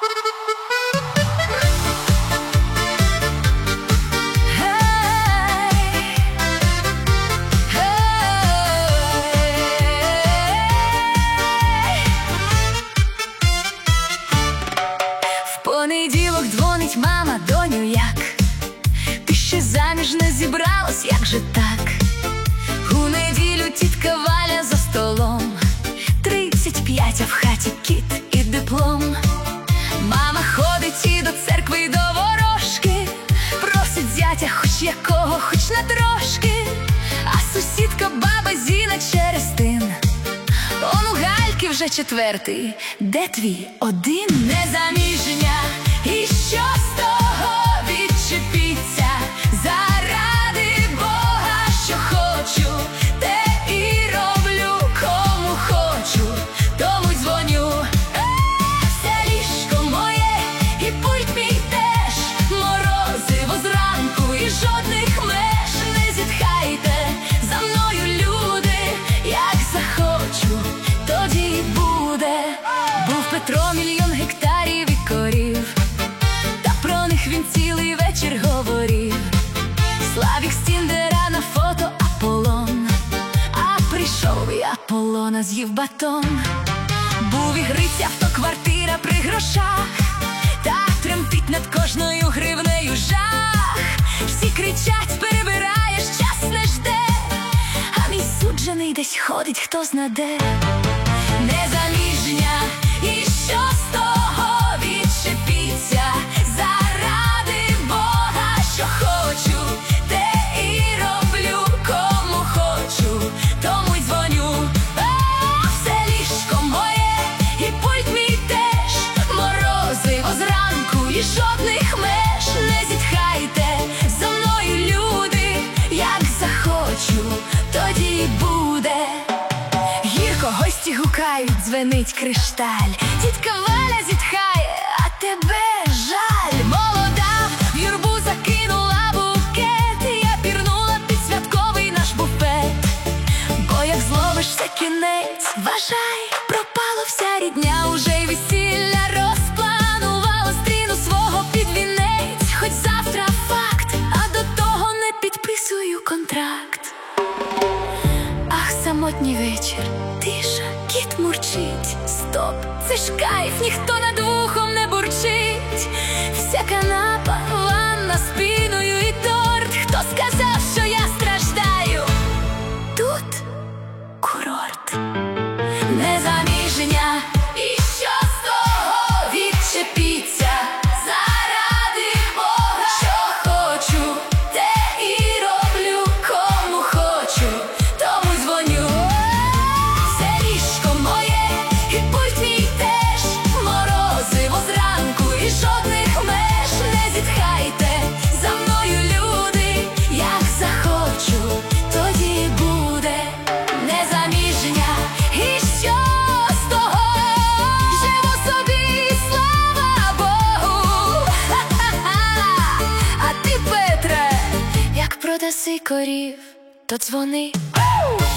В понеділок дзвонить мама: доню, як? Ти ще заміж не зібралась, як же так? У неділю тітка Валя за столом, 35, а в хаті кіт і диплом. Мама ходить і до церкви, і до ворожки, просить зятя хоч якого, хоч на трошки. А сусідка баба Зіна через тин: он у Гальки вже 4-й, де твій один? Незаміжня, і що з того? Відчепіться, заради Бога, що хочу, те і роблю, кому хочу, тому й дзвоню. Все ліжко моє і пульт мій теж, морозиво зранку і жодних меж. Не зітхайте за мною, люди, як захочу, тоді й буде. Був Петро мільйон гектарів і корів, та про них він цілий вечір говорив. Славік з Тіндера на фото Аполлон, а прийшов і Аполлона з'їв батон. Був і Гриця, автоквартира при грошах, та тремтить над кожною гривнею жах. Всі кричать: перебираєш, час не жде, а мій суджений десь ходить, хто знаде. Незаміжня, і що з того? Відчепіться, заради Бога, що хочу, те і роблю, кому хочу, тому й дзвоню. Все ліжко моє і пульт мій теж, морозиво зранку і жодних меж. Не зітхайте за мною, люди, як захочу, тоді й буде. Гірко гості гукають, дзвенить кришталь. Тітка Валя зітхає, а тебе жаль. Молода в юрбу закинула букет, я пірнула під святковий наш буфет. Бо як зловишся кінець, вважай, пропала вся рідня. Уже й весілля розпланувала, стріну свого під вінець. Хоч завтра факт, а до того не підписую контракт. Ах, самотній вечір, тиша, кіт мурчить. Стоп, це ж кайф, ніхто над вухом не бурчить. Вся канапа, ванна, спиною і торт. Хто сказав, що я страждаю? Тут курорт. Незаміжня, і що з того? Відчепіться, заради Бога, що хочу, те і роблю, кому хочу, тому й дзвоню. Все ліжко моє і пульт мій теж, морозиво зранку і жодних меж. Не зітхайте за мною, люди, як захочу, тоді й буде. Незаміжня, і що з того? Живу собі, слава Богу. А ти, Петре, як продаси корів, то дзвони.